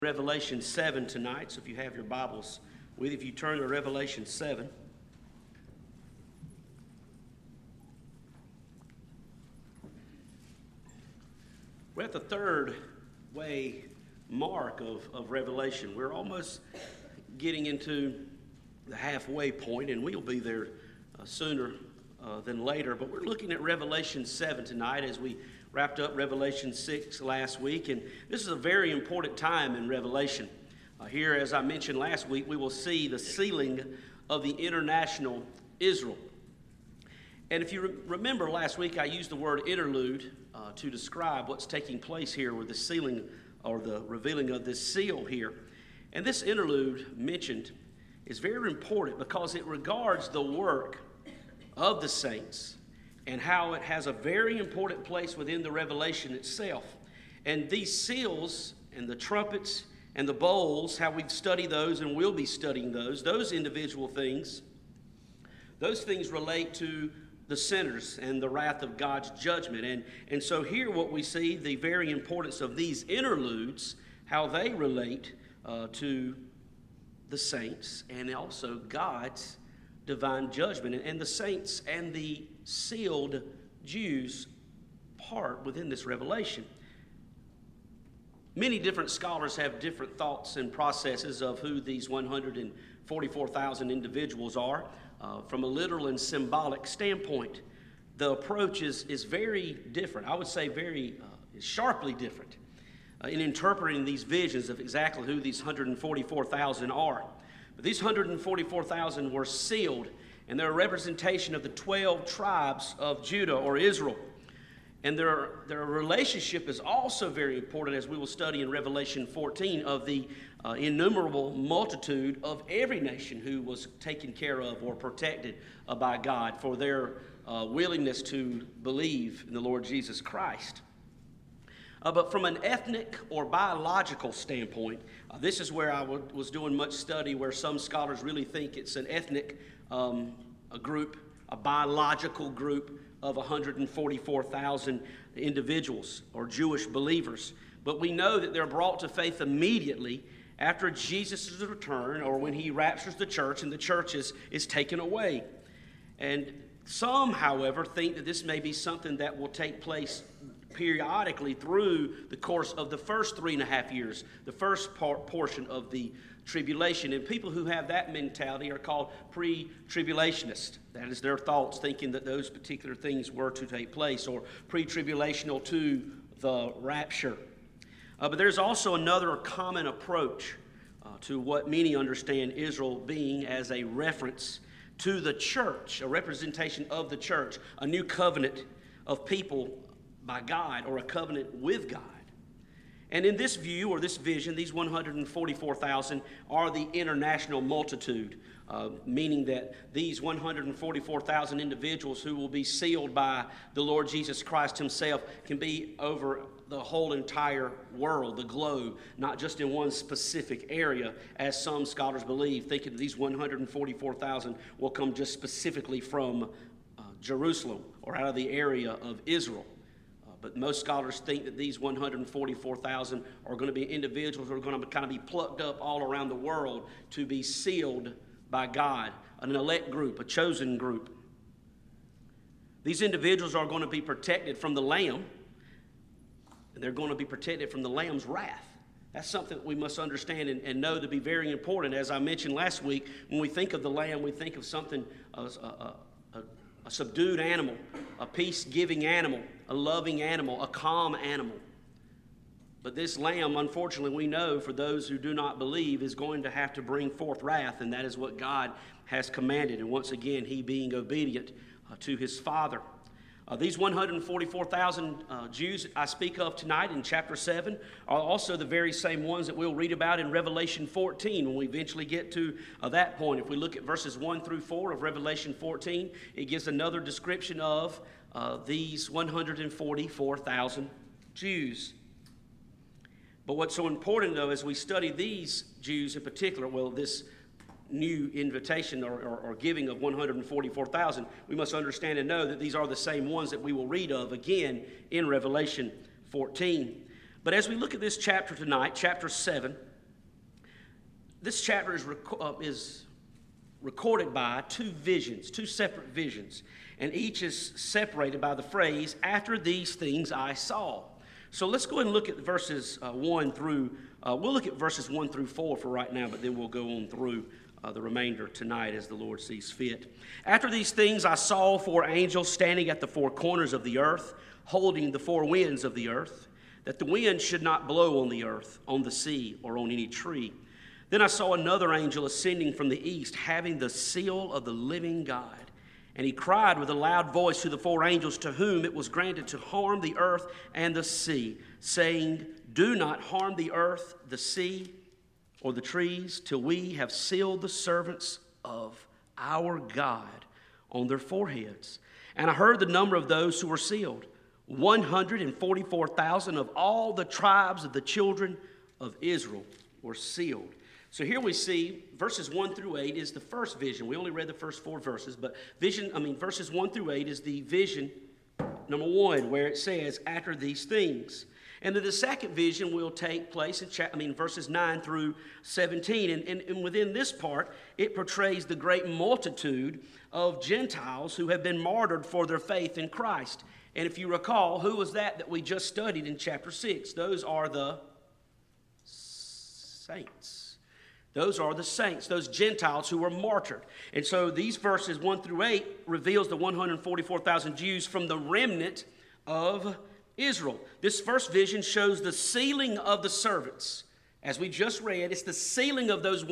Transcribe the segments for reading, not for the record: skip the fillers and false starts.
Revelation 7 tonight, so if you have your Bibles with you, if you turn to Revelation 7. We're at the third way mark of Revelation. We're almost getting into the halfway point, and we'll be there sooner than later. But we're looking at Revelation 7 tonight as we wrapped up Revelation 6 last week, and this is a very important time in Revelation. Here, as I mentioned last week, we will see the sealing of the international Israel. And if you remember last week, I used the word interlude to describe what's taking place here with the sealing or the revealing of this seal here. And this interlude mentioned is very important because it regards the work of the saints and how it has a very important place within the revelation itself. And these seals and the trumpets and the bowls, how we've studied those and will be studying those individual things, those things relate to the sinners and the wrath of God's judgment. And so here what we see, the very importance of these interludes, how they relate to the saints and also God's divine judgment. And the saints and the sealed Jews part within this revelation. Many different scholars have different thoughts and processes of who these 144,000 individuals are. From a literal and symbolic standpoint, the approach is very different. I would say very sharply different in interpreting these visions of exactly who these 144,000 are. But these 144,000 were sealed, and they're a representation of the 12 tribes of Judah or Israel. And their relationship is also very important, as we will study in Revelation 14, of the innumerable multitude of every nation who was taken care of or protected by God for their willingness to believe in the Lord Jesus Christ. But from an ethnic or biological standpoint, this is where I was doing much study, where some scholars really think it's an ethnic a group, a biological group of 144,000 individuals or Jewish believers. But we know that they're brought to faith immediately after Jesus' return, or when he raptures the church and the church is taken away. And some, however, think that this may be something that will take place periodically through the course of the first 3.5 years, the first portion of the tribulation. And people who have that mentality are called pre-tribulationists. That is their thoughts, thinking that those particular things were to take place, or pre-tribulational to the rapture. But there's also another common approach to what many understand Israel being as a reference to the church, a representation of the church, a new covenant of people by God, or a covenant with God. And in this view, or this vision, these 144,000 are the international multitude, meaning that these 144,000 individuals who will be sealed by the Lord Jesus Christ himself can be over the whole entire world, the globe, not just in one specific area, as some scholars believe, thinking these 144,000 will come just specifically from Jerusalem or out of the area of Israel. But most scholars think that these 144,000 are going to be individuals who are going to kind of be plucked up all around the world to be sealed by God, an elect group, a chosen group. These individuals are going to be protected from the Lamb, and they're going to be protected from the Lamb's wrath. That's something that we must understand and know to be very important. As I mentioned last week, when we think of the Lamb, we think of something, a subdued animal, a peace-giving animal, a loving animal, a calm animal. But this lamb, unfortunately, we know for those who do not believe, is going to have to bring forth wrath, and that is what God has commanded. And once again, he being obedient to his Father. These 144,000 Jews I speak of tonight in chapter 7 are also the very same ones that we'll read about in Revelation 14 when we eventually get to that point. If we look at verses 1 through 4 of Revelation 14, it gives another description of these 144,000 Jews. But what's so important, though, as we study these Jews in particular, this new invitation or giving of 144,000, we must understand and know that these are the same ones that we will read of again in Revelation 14. But as we look at this chapter tonight, chapter 7, this chapter is recorded by two separate visions, and each is separated by the phrase, "After these things I saw." So let's go ahead and look at verses 1 through, we'll look at verses 1 through 4 for right now, but then we'll go on through the remainder tonight as the Lord sees fit. "After these things I saw 4 angels standing at the 4 corners of the earth, holding the 4 winds of the earth, that the wind should not blow on the earth, on the sea, or on any tree. Then I saw another angel ascending from the east, having the seal of the living God. And he cried with a loud voice to the 4 angels to whom it was granted to harm the earth and the sea, saying, 'Do not harm the earth, the sea, or the trees, till we have sealed the servants of our God on their foreheads.' And I heard the number of those who were sealed, 144,000 of all the tribes of the children of Israel were sealed." So here we see verses 1 through 8 is the first vision. We only read the first 4 verses, but verses 1 through 8 is the vision number 1, where it says, "After these things." And then the second vision will take place in verses 9 through 17. And within this part, it portrays the great multitude of Gentiles who have been martyred for their faith in Christ. And if you recall, who was that we just studied in chapter 6? Those are the saints. Those are the saints, those Gentiles who were martyred. And so these verses 1 through 8 reveals the 144,000 Jews from the remnant of Israel. This first vision shows the sealing of the servants. As we just read, it's the sealing of those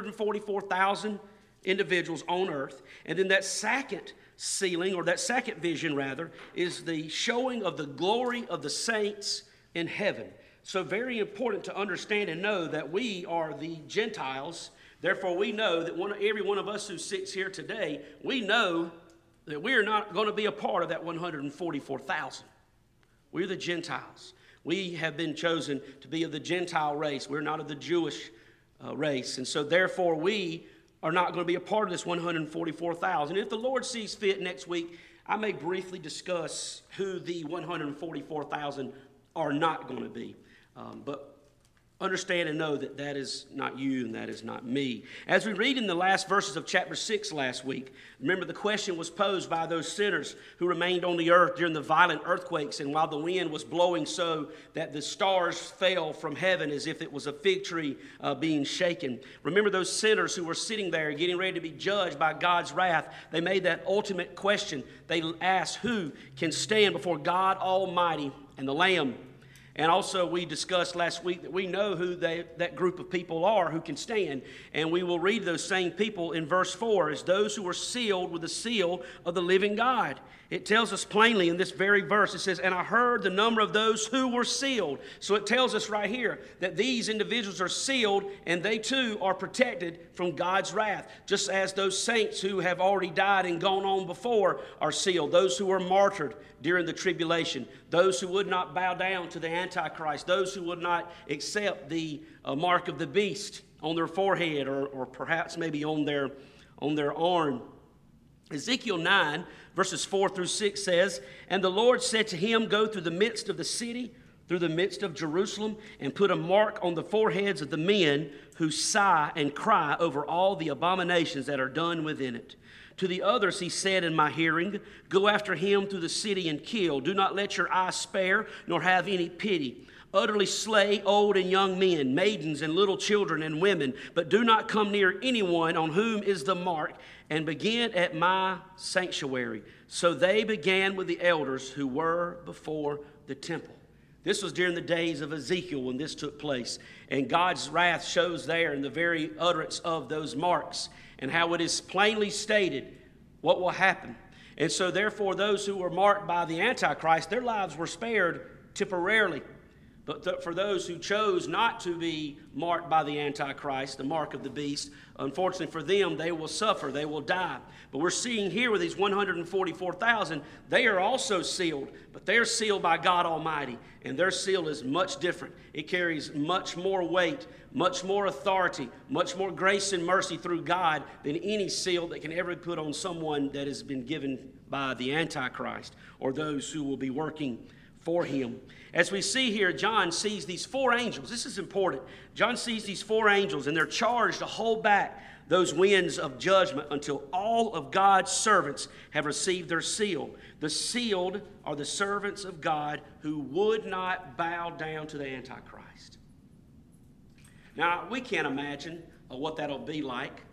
144,000 individuals on earth. And then that second sealing, or that second vision rather, is the showing of the glory of the saints in heaven. So very important to understand and know that we are the Gentiles. Therefore, we know that every one of us who sits here today, we know that we are not going to be a part of that 144,000. We're the Gentiles. We have been chosen to be of the Gentile race. We're not of the Jewish race. And so therefore, we are not going to be a part of this 144,000. If the Lord sees fit next week, I may briefly discuss who the 144,000 are not going to be. But understand and know that that is not you and that is not me. As we read in the last verses of chapter 6 last week, remember the question was posed by those sinners who remained on the earth during the violent earthquakes, and while the wind was blowing so that the stars fell from heaven as if it was a fig tree being shaken. Remember those sinners who were sitting there getting ready to be judged by God's wrath. They made that ultimate question. They asked, who can stand before God Almighty and the Lamb? And also we discussed last week that we know who that group of people are who can stand. And we will read those same people in verse 4 as those who were sealed with the seal of the living God. It tells us plainly in this very verse, it says, "And I heard the number of those who were sealed." So it tells us right here that these individuals are sealed and they too are protected from God's wrath. Just as those saints who have already died and gone on before are sealed. Those who were martyred during the tribulation. Those who would not bow down to the Antichrist. Those who would not accept the mark of the beast on their forehead or perhaps maybe on their arm. Ezekiel 9, verses 4 through 6 says, "And the Lord said to him, Go through the midst of the city, through the midst of Jerusalem, and put a mark on the foreheads of the men who sigh and cry over all the abominations that are done within it. To the others he said in my hearing, Go after him through the city and kill. Do not let your eye spare, nor have any pity. Utterly slay old and young men, maidens and little children and women, but do not come near anyone on whom is the mark, and begin at my sanctuary." So they began with the elders who were before the temple. This was during the days of Ezekiel when this took place. And God's wrath shows there in the very utterance of those marks and how it is plainly stated what will happen. And so therefore those who were marked by the Antichrist, their lives were spared temporarily. But for those who chose not to be marked by the Antichrist, the mark of the beast, unfortunately for them, they will suffer, they will die. But we're seeing here with these 144,000, they are also sealed, but they're sealed by God Almighty, and their seal is much different. It carries much more weight, much more authority, much more grace and mercy through God than any seal that can ever be put on someone that has been given by the Antichrist or those who will be working for him. As we see here, John sees these four angels. This is important. John sees these four angels, and they're charged to hold back those winds of judgment until all of God's servants have received their seal. The sealed are the servants of God who would not bow down to the Antichrist. Now, we can't imagine what that'll be like,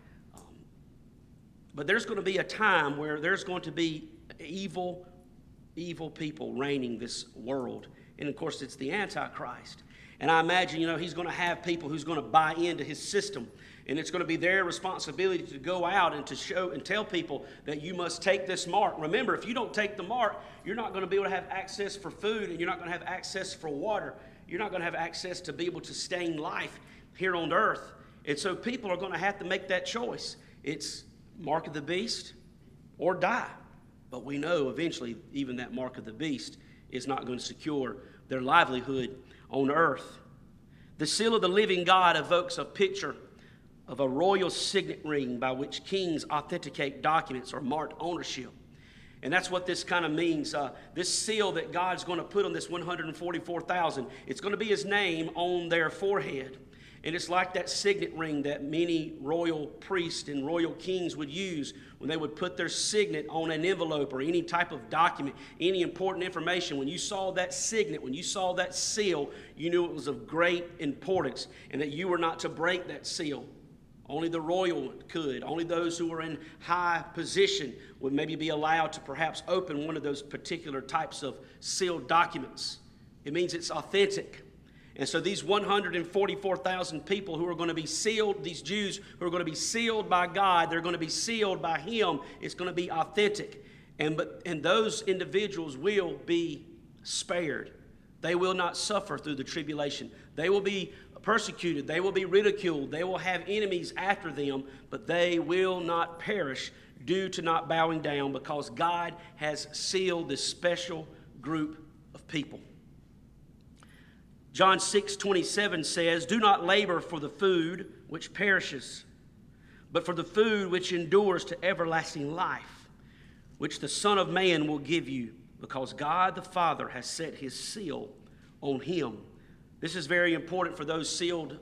but there's going to be a time where there's going to be evil people reigning this world. And, of course, it's the Antichrist. And I imagine, he's going to have people who's going to buy into his system. And it's going to be their responsibility to go out and to show and tell people that you must take this mark. Remember, if you don't take the mark, you're not going to be able to have access for food, and you're not going to have access for water. You're not going to have access to be able to sustain life here on earth. And so people are going to have to make that choice. It's mark of the beast or die. But we know eventually even that mark of the beast is not going to secure their livelihood on earth. The seal of the living God evokes a picture of a royal signet ring by which kings authenticate documents or mark ownership. And that's what this kind of means. This seal that God's going to put on this 144,000, it's going to be his name on their forehead. And it's like that signet ring that many royal priests and royal kings would use when they would put their signet on an envelope or any type of document, any important information. When you saw that signet, when you saw that seal, you knew it was of great importance and that you were not to break that seal. Only the royal could. Only those who were in high position would maybe be allowed to perhaps open one of those particular types of sealed documents. It means it's authentic. And so these 144,000 people who are going to be sealed, these Jews who are going to be sealed by God, they're going to be sealed by him. It's going to be authentic. And those individuals will be spared. They will not suffer through the tribulation. They will be persecuted. They will be ridiculed. They will have enemies after them, but they will not perish due to not bowing down because God has sealed this special group of people. John 6:27 says, "Do not labor for the food which perishes, but for the food which endures to everlasting life, which the Son of Man will give you, because God the Father has set his seal on him." This is very important for those sealed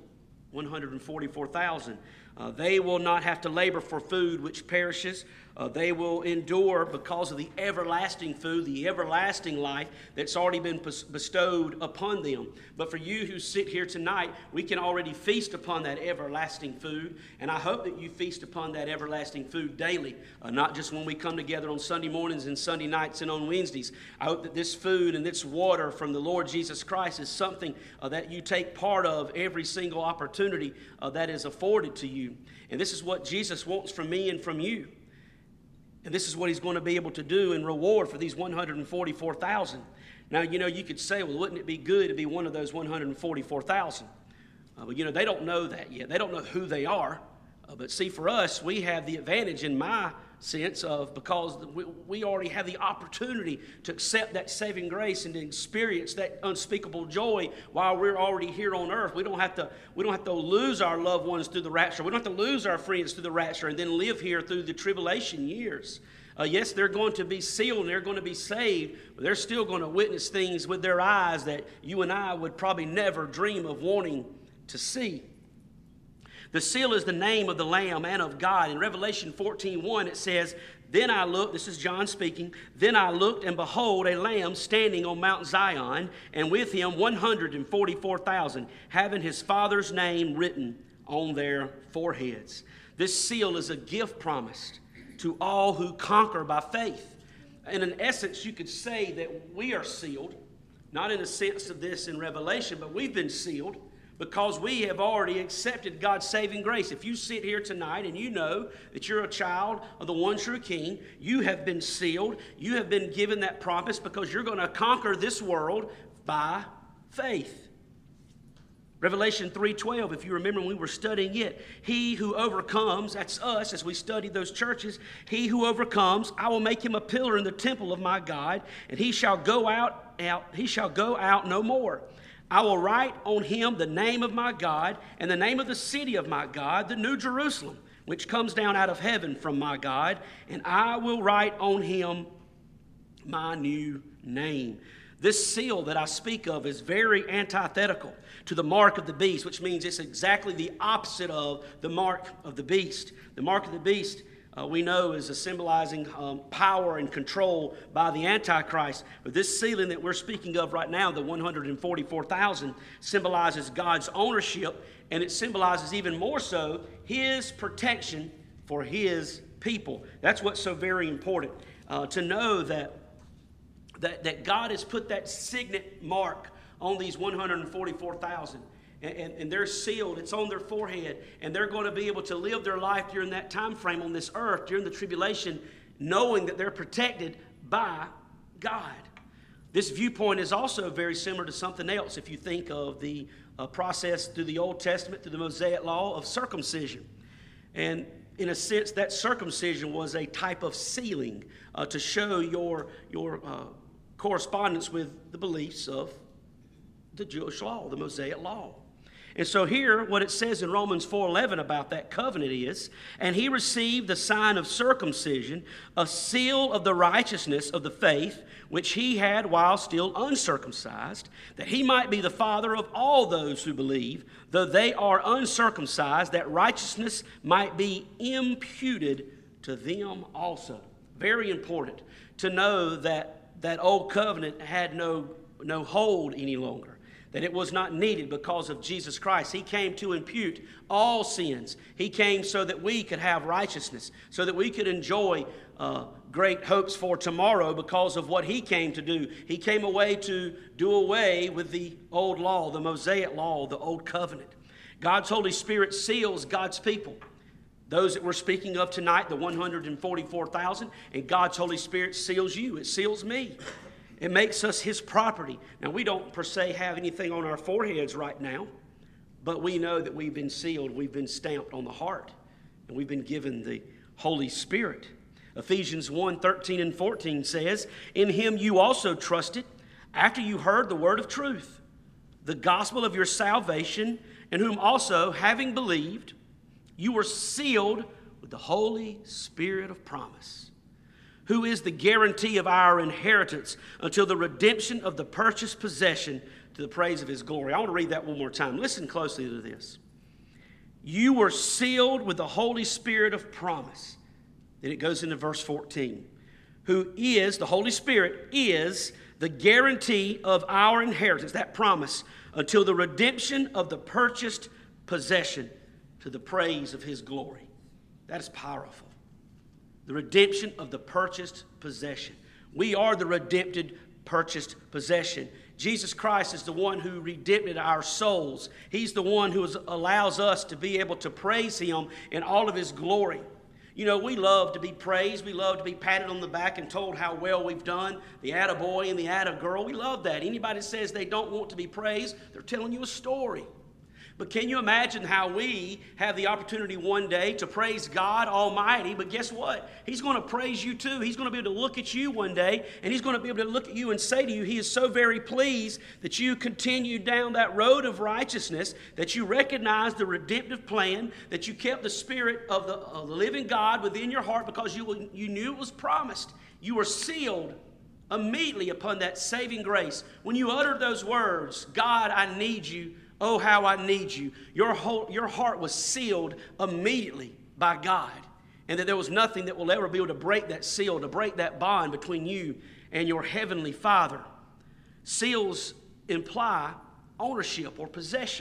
144,000. They will not have to labor for food which perishes. They will endure because of the everlasting food, the everlasting life that's already been bestowed upon them. But for you who sit here tonight, we can already feast upon that everlasting food. And I hope that you feast upon that everlasting food daily, not just when we come together on Sunday mornings and Sunday nights and on Wednesdays. I hope that this food and this water from the Lord Jesus Christ is something that you take part of every single opportunity that is afforded to you. And this is what Jesus wants from me and from you. And this is what he's going to be able to do in reward for these 144,000. Now, you could say, well, wouldn't it be good to be one of those 144,000? But, they don't know that yet. They don't know who they are. But see, for us, we have the advantage in my sense of because we already have the opportunity to accept that saving grace and to experience that unspeakable joy while we're already here on earth. We don't have to lose our loved ones through the rapture. We don't have to lose our friends through the rapture and then live here through the tribulation years. Yes, they're going to be sealed and they're going to be saved, but they're still going to witness things with their eyes that you and I would probably never dream of wanting to see. The seal is the name of the Lamb and of God. In Revelation 14:1, it says, "Then I looked," this is John speaking, "Then I looked, and behold, a Lamb standing on Mount Zion, and with him 144,000, having his Father's name written on their foreheads." This seal is a gift promised to all who conquer by faith. And in essence, you could say that we are sealed, not in the sense of this in Revelation, but we've been sealed because we have already accepted God's saving grace. If you sit here tonight and you know that you're a child of the one true King, you have been sealed. You have been given that promise because you're going to conquer this world by faith. Revelation 3:12, if you remember when we were studying it, "He who overcomes," that's us as we study those churches, "he who overcomes, I will make him a pillar in the temple of my God, and he shall go out no more. I will write on him the name of my God and the name of the city of my God, the New Jerusalem, which comes down out of heaven from my God, and I will write on him my new name." This seal that I speak of is very antithetical to the mark of the beast, which means it's exactly the opposite of the mark of the beast. The mark of the beast, we know, is a symbolizing power and control by the Antichrist. But this sealing that we're speaking of right now, the 144,000, symbolizes God's ownership, and it symbolizes even more so His protection for His people. That's what's so very important, to know that God has put that signet mark on these 144,000. And they're sealed. It's on their forehead. And they're going to be able to live their life during that time frame on this earth, during the tribulation, knowing that they're protected by God. This viewpoint is also very similar to something else if you think of the process through the Old Testament, through the Mosaic law of circumcision. And in a sense, that circumcision was a type of sealing to show your correspondence with the beliefs of the Jewish law, the Mosaic law. And so here, what it says in Romans 4:11 about that covenant is, and he received the sign of circumcision, a seal of the righteousness of the faith, which he had while still uncircumcised, that he might be the father of all those who believe, though they are uncircumcised, that righteousness might be imputed to them also. Very important to know that that old covenant had no hold any longer, that it was not needed because of Jesus Christ. He came to impute all sins. He came so that we could have righteousness, so that we could enjoy great hopes for tomorrow because of what He came to do. He came to do away with the old law, the Mosaic law, the old covenant. God's Holy Spirit seals God's people. Those that we're speaking of tonight, the 144,000, and God's Holy Spirit seals you. It seals me. It makes us His property. Now, we don't per se have anything on our foreheads right now, but we know that we've been sealed, we've been stamped on the heart, and we've been given the Holy Spirit. Ephesians 1:13 and 14 says, in Him you also trusted, after you heard the word of truth, the gospel of your salvation, in whom also, having believed, you were sealed with the Holy Spirit of promise, who is the guarantee of our inheritance until the redemption of the purchased possession to the praise of His glory. I want to read that one more time. Listen closely to this. You were sealed with the Holy Spirit of promise. Then it goes into verse 14. Who is, the Holy Spirit is the guarantee of our inheritance, that promise, until the redemption of the purchased possession to the praise of His glory. That is powerful. The redemption of the purchased possession. We are the redempted, purchased possession. Jesus Christ is the one who redeemed our souls. He's the one who allows us to be able to praise Him in all of His glory. You know, we love to be praised. We love to be patted on the back and told how well we've done. The attaboy and the attagirl, we love that. Anybody that says they don't want to be praised, they're telling you a story. But can you imagine how we have the opportunity one day to praise God Almighty? But guess what? He's going to praise you too. He's going to be able to look at you one day, and He's going to be able to look at you and say to you, He is so very pleased that you continue down that road of righteousness, that you recognize the redemptive plan, that you kept the Spirit of the living God within your heart because you knew it was promised. You were sealed immediately upon that saving grace. When you uttered those words, God, I need you. Oh, how I need you. Your heart was sealed immediately by God. And that there was nothing that will ever be able to break that seal, to break that bond between you and your heavenly Father. Seals imply ownership or possession.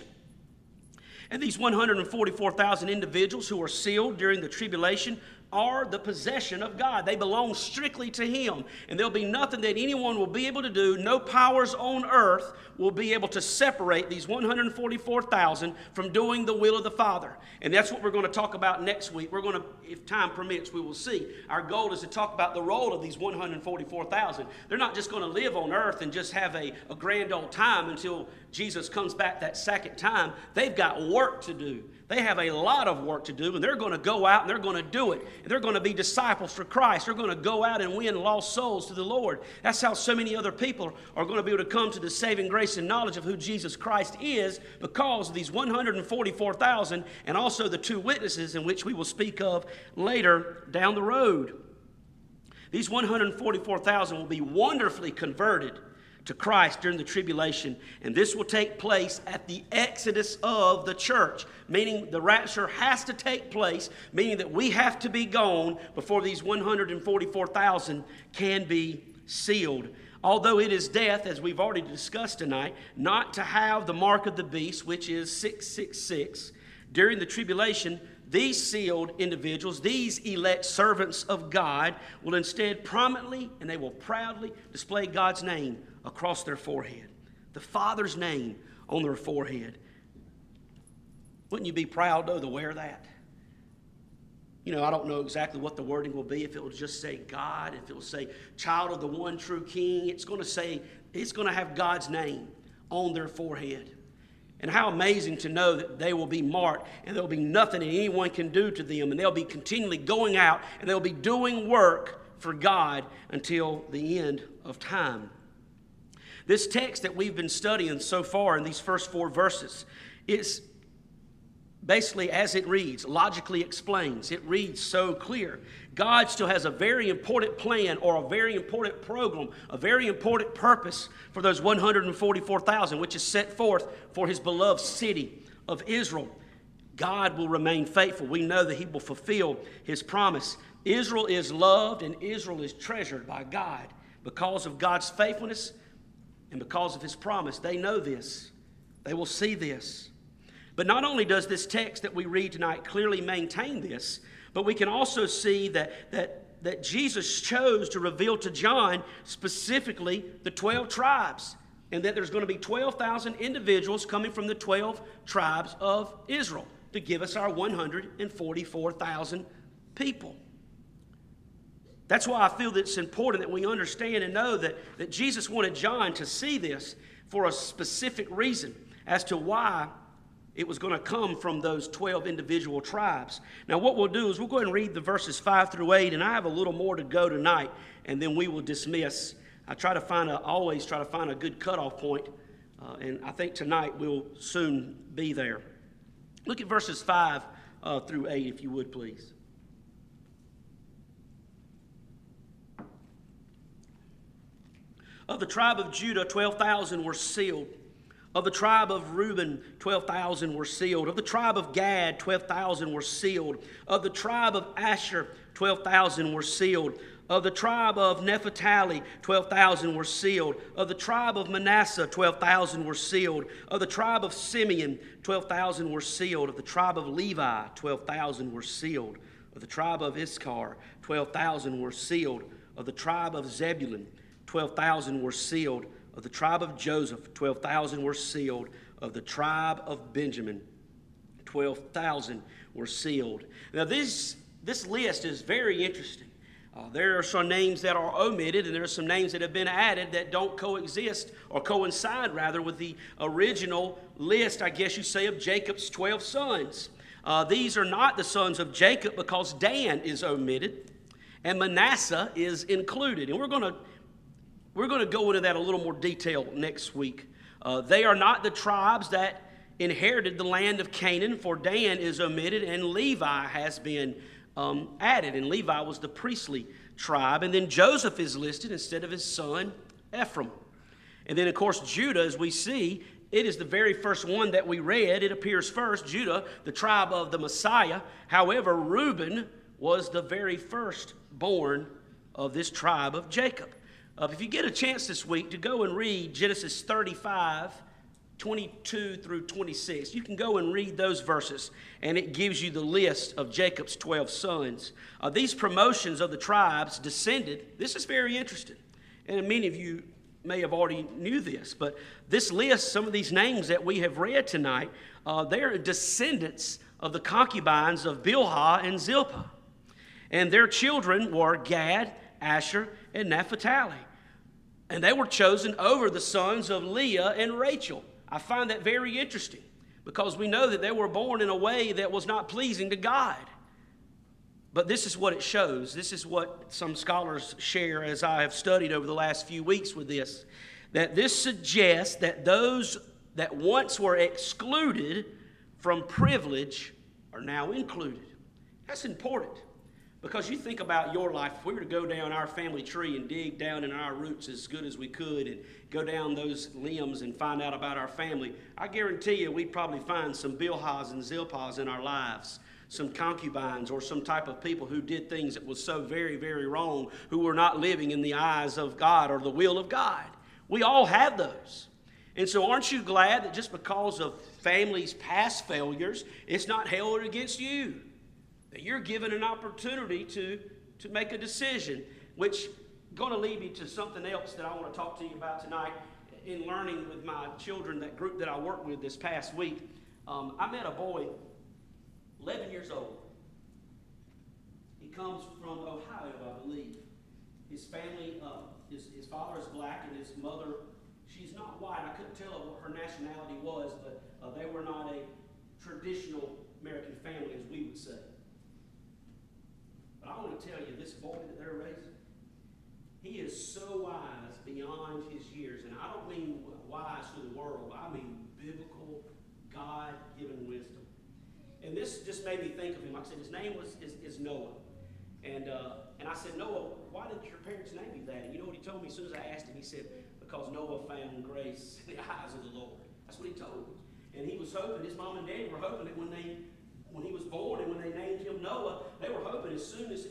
And these 144,000 individuals who are sealed during the tribulation are the possession of God. They belong strictly to Him. And there'll be nothing that anyone will be able to do, no powers on earth will be able to separate these 144,000 from doing the will of the Father. And that's what we're going to talk about next week. We're going to, if time permits, we will see. Our goal is to talk about the role of these 144,000. They're not just going to live on earth and just have a grand old time until Jesus comes back that second time. They've got work to do. They have a lot of work to do, and they're going to go out and they're going to do it. And they're going to be disciples for Christ. They're going to go out and win lost souls to the Lord. That's how so many other people are going to be able to come to the saving grace and knowledge of who Jesus Christ is, because of these 144,000 and also the two witnesses in which we will speak of later down the road. These 144,000 will be wonderfully converted to Christ during the tribulation, and this will take place at the exodus of the church, meaning the rapture has to take place, meaning that we have to be gone before these 144,000 can be sealed. Although it is death, as we've already discussed tonight, not to have the mark of the beast, which is 666, during the tribulation, these sealed individuals, these elect servants of God, will instead prominently and they will proudly display God's name across their forehead, the Father's name on their forehead. Wouldn't you be proud, though, to wear that? You know, I don't know exactly what the wording will be, if it will just say God, if it will say child of the one true King. It's going to have God's name on their forehead. And how amazing to know that they will be marked and there will be nothing that anyone can do to them. And they'll be continually going out and they'll be doing work for God until the end of time. This text that we've been studying so far in these first 4 verses is basically, as it reads, logically explains. It reads so clear. God still has a very important plan or a very important program, a very important purpose for those 144,000, which is set forth for his beloved city of Israel. God will remain faithful. We know that he will fulfill his promise. Israel is loved and Israel is treasured by God because of God's faithfulness and because of his promise. They know this. They will see this. But not only does this text that we read tonight clearly maintain this, but we can also see that Jesus chose to reveal to John specifically the 12 tribes, and that there's going to be 12,000 individuals coming from the 12 tribes of Israel to give us our 144,000 people. That's why I feel that it's important that we understand and know that Jesus wanted John to see this for a specific reason as to why it was going to come from those 12 individual tribes. Now, what we'll do is we'll go ahead and read the verses 5 through 8, and I have a little more to go tonight, and then we will dismiss. I always try to find a good cutoff point, and I think tonight we'll soon be there. Look at verses 5 through 8, if you would, please. Of the tribe of Judah, 12,000 were sealed. Of the tribe of Reuben, 12,000 were sealed. Of the tribe of Gad, 12,000 were sealed. Of the tribe of Asher, 12,000 were sealed. Of the tribe of Naphtali, 12,000 were sealed. Of the tribe of Manasseh, 12,000 were sealed. Of the tribe of Simeon, 12,000 were sealed. Of the tribe of Levi, 12,000 were sealed. Of the tribe of Issachar, 12,000 were sealed. Of the tribe of Zebulun, 12,000 were sealed. Of the tribe of Joseph, 12,000 were sealed. Of the tribe of Benjamin, 12,000 were sealed. Now this list is very interesting. There are some names that are omitted, and there are some names that have been added that don't coexist, or coincide rather, with the original list, I guess you say, of Jacob's 12 sons. These are not the sons of Jacob because Dan is omitted and Manasseh is included. And we're going to go into that a little more detail next week. They are not the tribes that inherited the land of Canaan, for Dan is omitted and Levi has been added. And Levi was the priestly tribe. And then Joseph is listed instead of his son Ephraim. And then, of course, Judah, as we see, it is the very first one that we read. It appears first, Judah, the tribe of the Messiah. However, Reuben was the very first born of this tribe of Jacob. If you get a chance this week to go and read Genesis 35, 22 through 26, you can go and read those verses, and it gives you the list of Jacob's 12 sons. These promotions of the tribes descended. This is very interesting, and many of you may have already knew this, but this list, some of these names that we have read tonight, they're descendants of the concubines of Bilhah and Zilpah. And their children were Gad, Asher, and Naphtali. And they were chosen over the sons of Leah and Rachel. I find that very interesting because we know that they were born in a way that was not pleasing to God. But this is what it shows. This is what some scholars share as I have studied over the last few weeks with this. That this suggests that those that once were excluded from privilege are now included. That's important. Because you think about your life, if we were to go down our family tree and dig down in our roots as good as we could and go down those limbs and find out about our family, I guarantee you we'd probably find some Bilhahs and Zilpahs in our lives, some concubines or some type of people who did things that was so very, very wrong, who were not living in the eyes of God or the will of God. We all have those. And so aren't you glad that just because of families' past failures, it's not held against you? That you're given an opportunity to make a decision, which is going to lead me to something else that I want to talk to you about tonight. In learning with my children, that group that I worked with this past week, I met a boy, 11 years old. He comes from Ohio, I believe. His family, his father is black and his mother, she's not white. I couldn't tell what her nationality was, but they were not a traditional American family, as we would say. But I want to tell you, this boy that they're raising, he is so wise beyond his years. And I don't mean wise to the world. I mean biblical, God-given wisdom. And this just made me think of him. Like I said, his name is Noah. And I said, Noah, why did your parents name you that? And you know what he told me as soon as I asked him? He said, because Noah found grace in the eyes of the Lord. That's what he told me. And he was hoping, his mom and daddy were hoping that when he was born and when they named him Noah, they were hoping as soon as he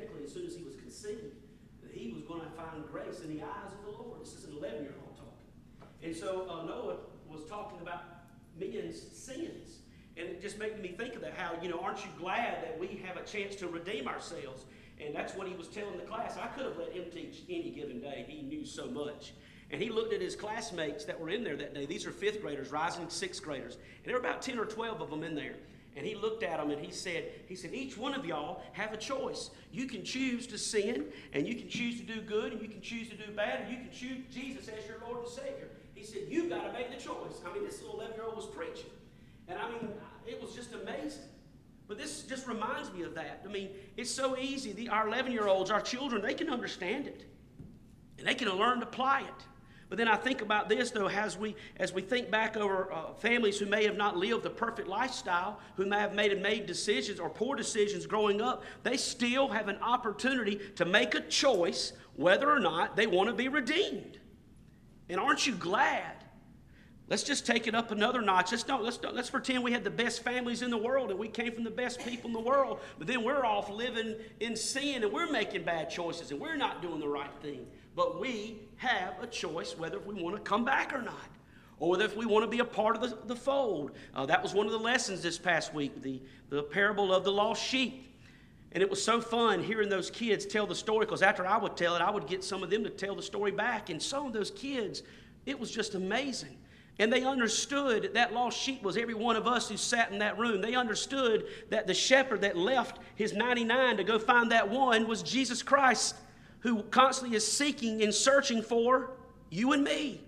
was conceived, that he was going to find grace in the eyes of the Lord. This is an 11-year-old talking. And so Noah was talking about men's sins. And it just made me think of that, how, aren't you glad that we have a chance to redeem ourselves? And that's what he was telling the class. I could have let him teach any given day. He knew so much. And he looked at his classmates that were in there that day. These are 5th graders, rising 6th graders. And there were about 10 or 12 of them in there. And he looked at them and he said, each one of y'all have a choice. You can choose to sin, and you can choose to do good, and you can choose to do bad, and you can choose Jesus as your Lord and Savior. He said, you've got to make the choice. I mean, this little 11-year-old was preaching. And I mean, it was just amazing. But this just reminds me of that. I mean, it's so easy. Our 11-year-olds, our children, they can understand it. And they can learn to apply it. But then I think about this, though, as we think back over families who may have not lived the perfect lifestyle, who may have made decisions or poor decisions growing up, they still have an opportunity to make a choice whether or not they want to be redeemed. And aren't you glad? Let's just take it up another notch. Let's pretend we had the best families in the world and we came from the best people in the world, but then we're off living in sin and we're making bad choices and we're not doing the right thing. But we have a choice whether we want to come back or not, or whether if we want to be a part of the fold. That was one of the lessons this past week, the parable of the lost sheep. And it was so fun hearing those kids tell the story, because after I would tell it, I would get some of them to tell the story back. And some of those kids, it was just amazing. And they understood that lost sheep was every one of us who sat in that room. They understood that the shepherd that left his 99 to go find that one was Jesus Christ, who constantly is seeking and searching for you and me.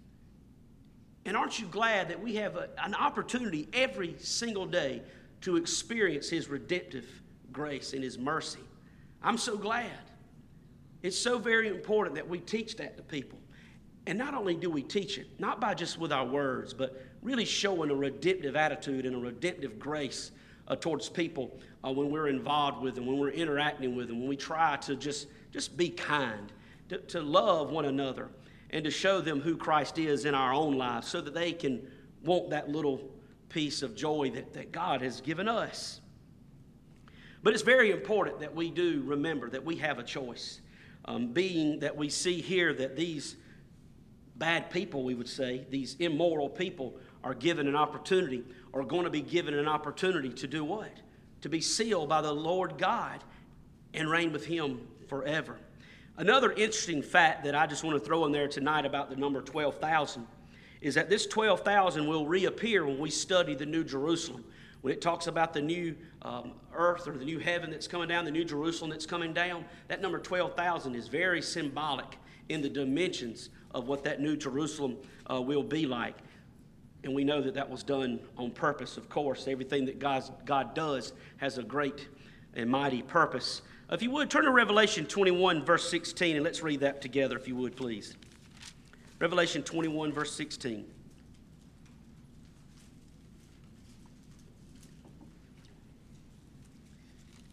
And aren't you glad that we have an opportunity every single day to experience his redemptive grace and his mercy? I'm so glad. It's so very important that we teach that to people. And not only do we teach it, not by just with our words, but really showing a redemptive attitude and a redemptive grace towards people when we're involved with them, when we're interacting with them, when we try to just be kind, to love one another, and to show them who Christ is in our own lives so that they can want that little piece of joy that God has given us. But it's very important that we do remember that we have a choice, being that we see here that these bad people, we would say, these immoral people are given an opportunity, or going to be given an opportunity to do what? To be sealed by the Lord God and reign with him forever. Another interesting fact that I just want to throw in there tonight about the number 12,000 is that this 12,000 will reappear when we study the New Jerusalem. When it talks about the new earth or the new heaven that's coming down, the New Jerusalem that's coming down, that number 12,000 is very symbolic in the dimensions of what that New Jerusalem will be like. And we know that that was done on purpose, of course. Everything that God does has a great and mighty purpose. If you would, turn to Revelation 21, verse 16, and let's read that together, if you would, please. Revelation 21, verse 16.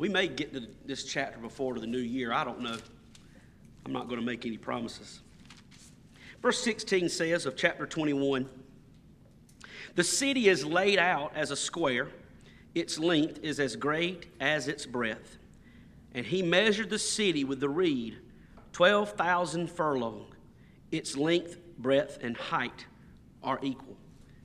We may get to this chapter before the new year. I don't know. I'm not going to make any promises. Verse 16 says of chapter 21, the city is laid out as a square. Its length is as great as its breadth. And he measured the city with the reed, 12,000 furlong. Its length, breadth, and height are equal.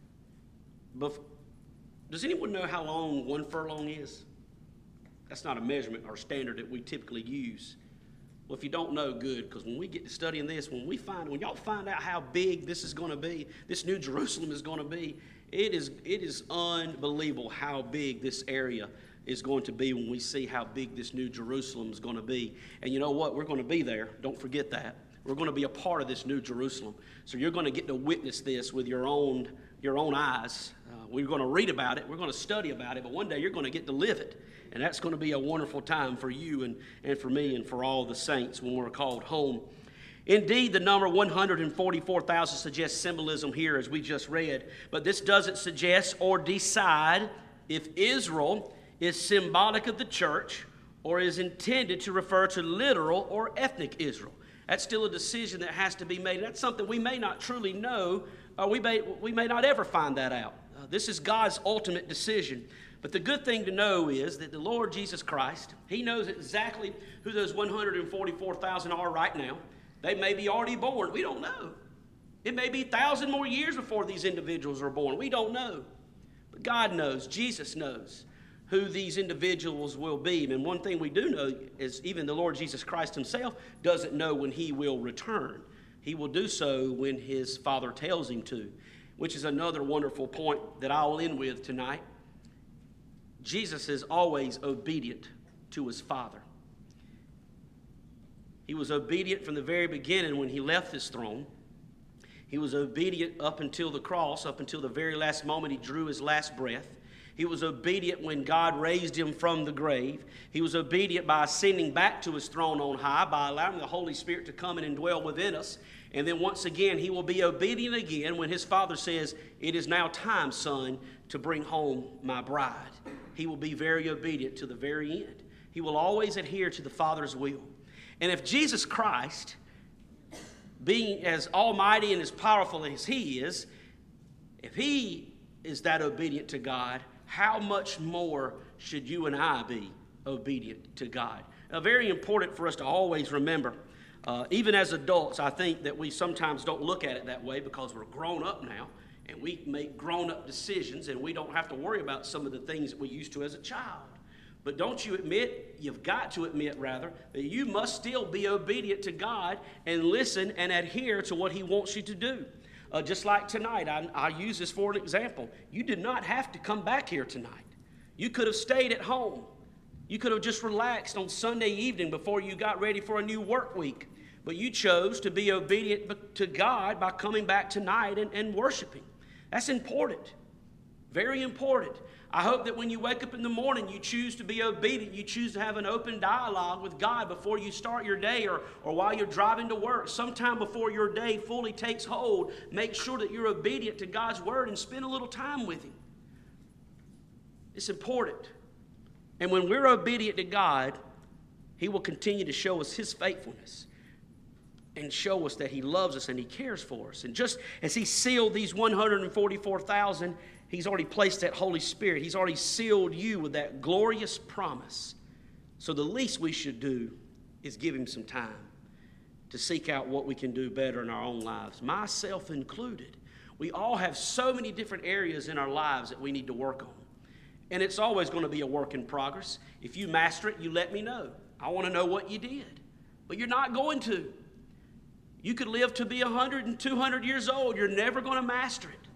Does anyone know how long 1 furlong is? That's not a measurement or standard that we typically use. Well, if you don't know, good, because when we get to studying this, when y'all find out how big this is going to be, this New Jerusalem is going to be, it is unbelievable how big this area is going to be when we see how big this New Jerusalem is going to be. And you know what? We're going to be there. Don't forget that. We're going to be a part of this New Jerusalem. So you're going to get to witness this with your own eyes. We're going to read about it. We're going to study about it. But one day you're going to get to live it. And that's going to be a wonderful time for you and for me and for all the saints when we're called home. Indeed, the number 144,000 suggests symbolism here, as we just read. But this doesn't suggest or decide if Israel is symbolic of the church or is intended to refer to literal or ethnic Israel. That's still a decision that has to be made. That's something we may not truly know, or we may not ever find that out. This is God's ultimate decision. But the good thing to know is that the Lord Jesus Christ, He knows exactly who those 144,000 are right now. They may be already born. We don't know. It may be 1,000 more years before these individuals are born. We don't know. But God knows. Jesus knows who these individuals will be. And one thing we do know is even the Lord Jesus Christ Himself doesn't know when He will return. He will do so when His Father tells Him to, which is another wonderful point that I'll end with tonight. Jesus is always obedient to His Father. He was obedient from the very beginning when He left His throne. He was obedient up until the cross, up until the very last moment He drew His last breath. He was obedient when God raised Him from the grave. He was obedient by ascending back to His throne on high, by allowing the Holy Spirit to come in and dwell within us. And then once again, He will be obedient again when His Father says, "It is now time, Son, to bring home my bride." He will be very obedient to the very end. He will always adhere to the Father's will. And if Jesus Christ, being as almighty and as powerful as He is, if He is that obedient to God, how much more should you and I be obedient to God? Now, very important for us to always remember, even as adults, I think that we sometimes don't look at it that way because we're grown up now and we make grown-up decisions and we don't have to worry about some of the things that we used to as a child. But don't you admit, you've got to admit rather, that you must still be obedient to God and listen and adhere to what He wants you to do. Just like tonight, I use this for an example. You did not have to come back here tonight. You could have stayed at home. You could have just relaxed on Sunday evening before you got ready for a new work week. But you chose to be obedient to God by coming back tonight and worshiping. That's important. Very important. I hope that when you wake up in the morning, you choose to be obedient. You choose to have an open dialogue with God before you start your day or while you're driving to work. Sometime before your day fully takes hold, make sure that you're obedient to God's word and spend a little time with Him. It's important. And when we're obedient to God, He will continue to show us His faithfulness and show us that He loves us and He cares for us. And just as He sealed these 144,000, He's already placed that Holy Spirit. He's already sealed you with that glorious promise. So the least we should do is give Him some time to seek out what we can do better in our own lives, myself included. We all have so many different areas in our lives that we need to work on. And it's always going to be a work in progress. If you master it, you let me know. I want to know what you did. But you're not going to. You could live to be 100 and 200 years old. You're never going to master it.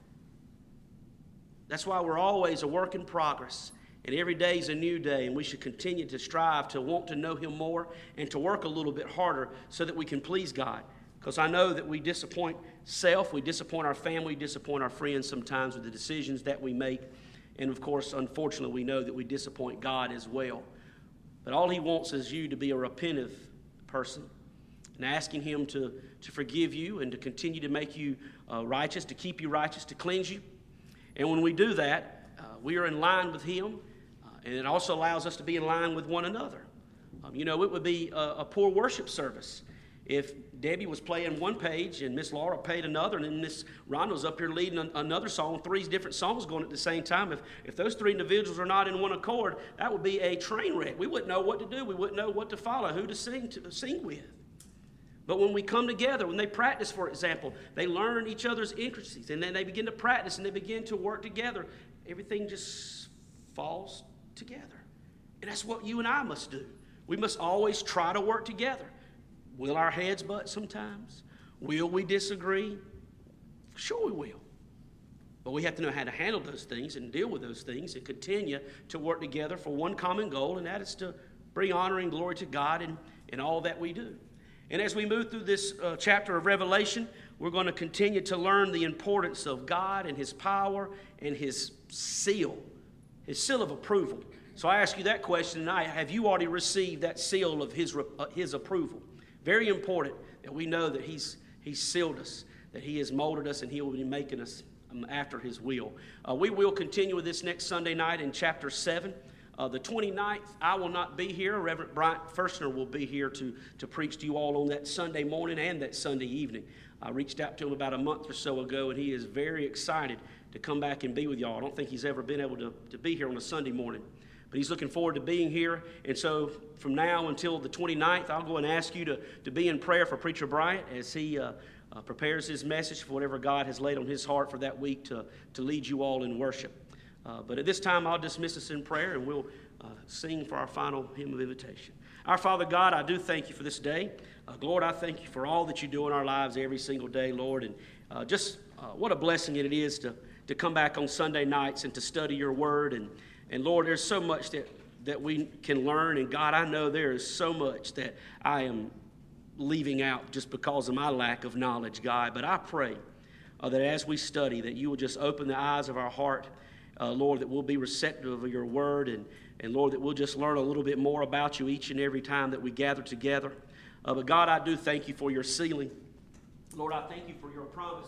That's why we're always a work in progress. And every day is a new day. And we should continue to strive to want to know Him more and to work a little bit harder so that we can please God. Because I know that we disappoint self, we disappoint our family, we disappoint our friends sometimes with the decisions that we make. And of course, unfortunately, we know that we disappoint God as well. But all He wants is you to be a repentant person and asking Him to forgive you and to continue to make you righteous, to keep you righteous, to cleanse you. And when we do that, we are in line with Him. And it also allows us to be in line with one another. You know, it would be a poor worship service if Debbie was playing one page and Miss Laura played another, and then Miss Ronald's up here leading another song, 3 different songs going at the same time. If those 3 individuals are not in one accord, that would be a train wreck. We wouldn't know what to do. We wouldn't know what to follow, who to sing with. But when we come together, when they practice, for example, they learn each other's intricacies, and then they begin to practice and they begin to work together. Everything just falls together. And that's what you and I must do. We must always try to work together. Will our heads butt sometimes? Will we disagree? Sure we will. But we have to know how to handle those things and deal with those things and continue to work together for one common goal, and that is to bring honor and glory to God in all that we do. And as we move through this chapter of Revelation, we're going to continue to learn the importance of God and His power and His seal of approval. So I ask you that question tonight. Have you already received that seal of His approval? Very important that we know that He's sealed us, that He has molded us, and He will be making us after His will. We will continue with this next Sunday night in chapter 7. The 29th, I will not be here. Reverend Bryant Firstner will be here to preach to you all on that Sunday morning and that Sunday evening. I reached out to him about a month or so ago, and he is very excited to come back and be with y'all. I don't think he's ever been able to be here on a Sunday morning, but he's looking forward to being here. And so from now until the 29th, I'll go and ask you to be in prayer for Preacher Bryant as he prepares his message for whatever God has laid on his heart for that week to lead you all in worship. But at this time, I'll dismiss us in prayer, and we'll sing for our final hymn of invitation. Our Father God, I do thank you for this day. Lord, I thank you for all that you do in our lives every single day, Lord. And just what a blessing it is to come back on Sunday nights and to study your word. And Lord, there's so much that we can learn. And God, I know there is so much that I am leaving out just because of my lack of knowledge, God. But I pray that as we study, that you will just open the eyes of our heart, Lord, that we'll be receptive of your word, and Lord, that we'll just learn a little bit more about you each and every time that we gather together. But God, I do thank you for your sealing. Lord, I thank you for your promise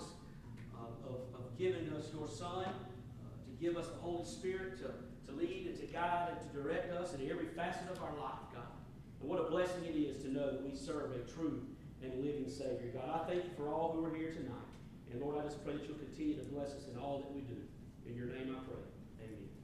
of giving us your Son, to give us the Holy Spirit to lead and to guide and to direct us in every facet of our life, God. And what a blessing it is to know that we serve a true and living Savior, God. I thank you for all who are here tonight. And Lord, I just pray that you'll continue to bless us in all that we do. In your name I pray. Amen.